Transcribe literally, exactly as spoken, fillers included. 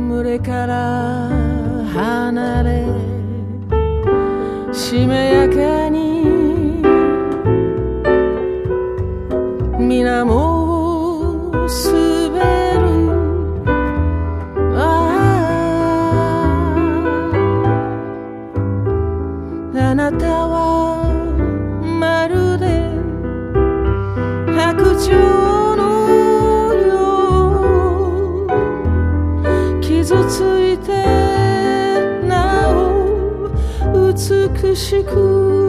群れから離れしめやかに水面を滑るあああなたはまるで白鳥のよう傷ついてなお美しく